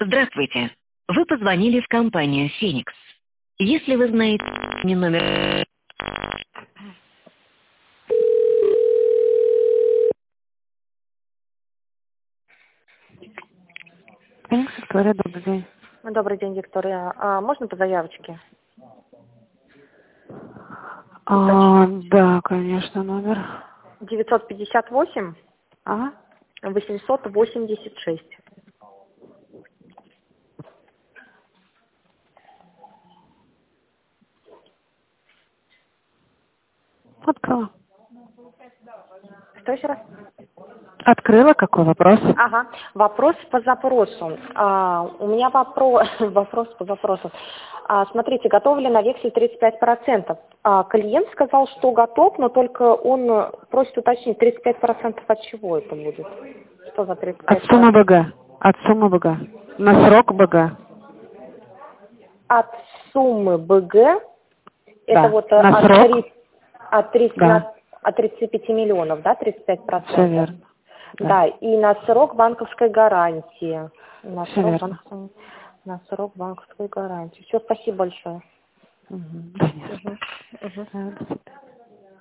Здравствуйте. Вы позвонили в компанию «Феникс». Если вы знаете не номер... Феникс, Виктория, добрый день. Добрый день, Виктория. Можно по заявочке? Да, конечно, номер. 958 Ага. 886. Открыла. Что еще раз? Открыла, какой вопрос? Ага. Вопрос по запросу. У меня вопрос по запросу. Смотрите, готов ли на вексель 35%? Клиент сказал, что готов, но только он просит уточнить, 35% от чего это будет? Что за 35%? От суммы БГ. От суммы БГ. На срок БГ. От суммы БГ, это Да. вот На срок? от 35 миллионов, да, 35%? Все верно. Да, и на срок банковской гарантии. На Все верно. срок банковской гарантии. Все, спасибо большое. Да, нет. Мгм. До свидания.